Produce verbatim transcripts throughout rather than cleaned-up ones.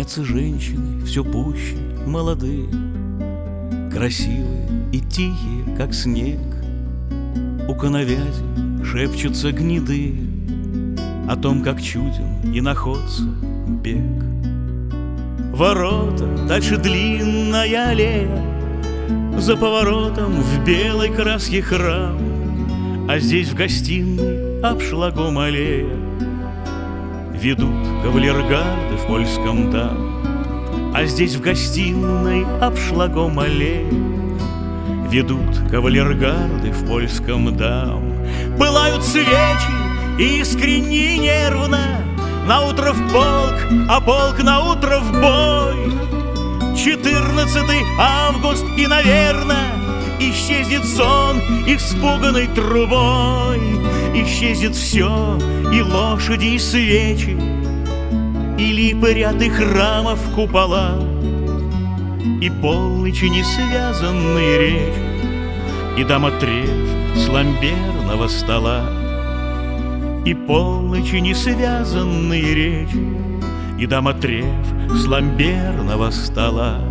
снятся женщины все пуще молодые, красивые и тихие, как снег. У коновязи шепчутся гнедые о том, как чуден и находится бег. Ворота, дальше длинная аллея, за поворотом в белой краске храм, а здесь в гостиной обшлагом аллея ведут кавалергарды в польском дам. А здесь в гостиной обшлагом аллея ведут кавалергарды в польском дам. Пылают свечи искренне и нервно, наутро в полк, а полк наутро в бой. Четырнадцатый август, и, наверное, исчезнет сон испуганной трубой. Исчезнет все, и лошади, и свечи, и липы, ряд, и храмов купола, и полночи несвязанные речи, и домотрев с ламберного стола. И полночи несвязанные речи, и домотрев с ламберного стола.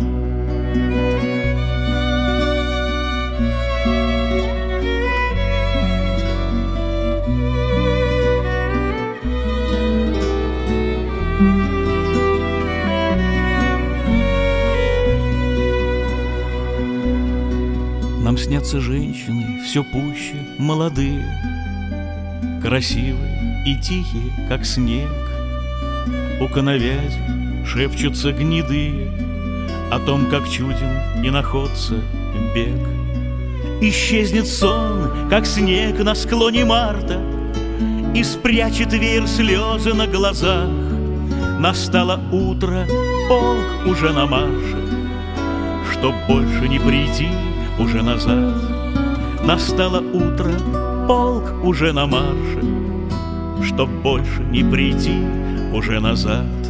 Нам снятся женщины все пуще молодые, красивые и тихие, как снег. У коновязи шепчутся гнедые о том, как чуден и находится бег. Исчезнет сон, как снег на склоне марта, и спрячет веер слезы на глазах. Настало утро, полк уже на марше, чтоб больше не прийти уже назад. Настало утро, полк уже на марше, чтоб больше не прийти уже назад.